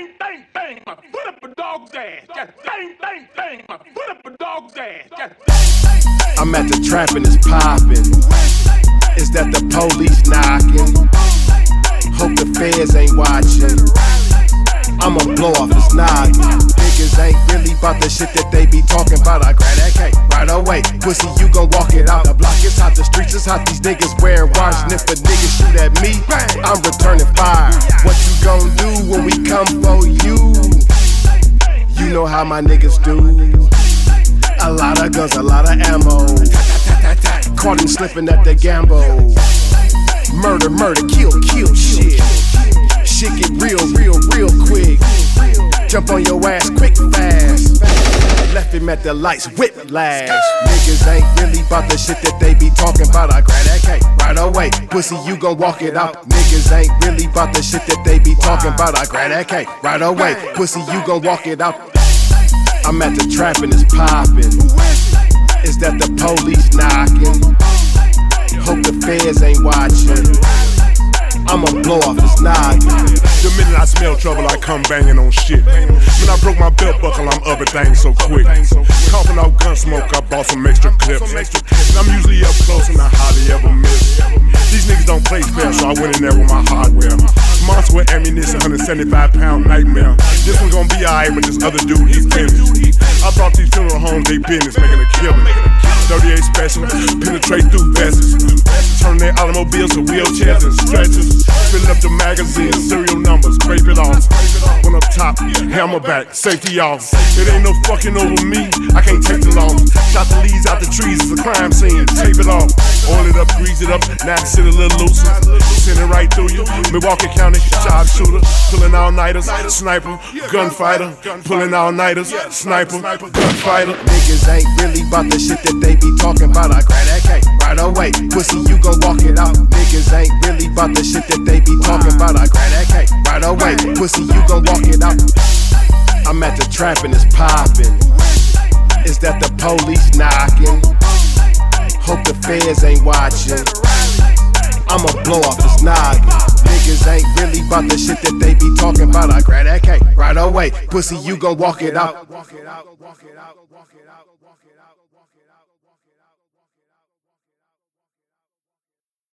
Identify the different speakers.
Speaker 1: bang, bang, bang, put up a dog's ass. Just bang, bang, bang, put up a dog's ass. Just bang, bang, bang.
Speaker 2: I'm at the trap and it's poppin'. Is that the police knocking? Hope the feds ain't watching. I'ma blow off his noggin. Niggas ain't really about the shit that they be talking about. I grab that cake right away. Pussy, you gon' walk it out. The block is hot, the streets is hot. These niggas wearing watch. And if a nigga shoot at me, I'm returning fire. What you gon' do when we come for you? You know how my niggas do. A lot of guns, a lot of ammo. Caught him slipping at the gamble. Murder, murder, kill, kill shit. Shit get real, real, real quick. Jump on your ass quick, fast. Left him at the lights, whiplash. Niggas ain't really about the shit that they be talking about. I grab that cake right away. Pussy, you gon' walk it out. Niggas ain't really about the shit that they be talking about. I grab that cake right away. Pussy, you gon' walk it out. I'm at the trap and it's poppin'. Is that the police knocking? Hope the feds ain't watching. I'ma blow off his noggin.
Speaker 3: The minute I smell trouble, I come banging on shit. When I broke my belt buckle, I'm up everything so quick. Coughing out gun smoke, I bought some extra clips. And I'm usually up close and I hardly ever miss. These niggas don't play fair, so I went in there with my hardware. Monster with ammunition, 175-pound nightmare. This one gon' be alright, but this other dude, he's finished. I brought these funeral homes, they business, making a killing. 38 special, penetrate through vests. Turn their automobiles to wheelchairs and stretchers. Filling up the magazines, serial numbers, scrape it off. One up top, hammer back, safety off. It ain't no fucking over me, I can't take the loss. Shot the leaves out the trees, it's a crime scene, tape it off. Oil it up, grease it up, now I sit a little looser. Send it right through you, Milwaukee County, sharpshooter. Pulling all-nighters, sniper, gunfighter. Pulling all-nighters, sniper, gunfighter.
Speaker 2: Niggas ain't really about the shit that they be talking about. I grab that cake right away. Pussy, you gon' walk it out. Niggas ain't really about the shit that they be talking about. I grab that cake right away. Pussy, you gon' walk it out. I'm at the trap and it's poppin'. Is that the police knocking? Hope the feds ain't watching. I'ma blow off this noggin. Niggas ain't really about the shit that they be talking about. I grab that cake right away. Pussy, you gon' walk it out.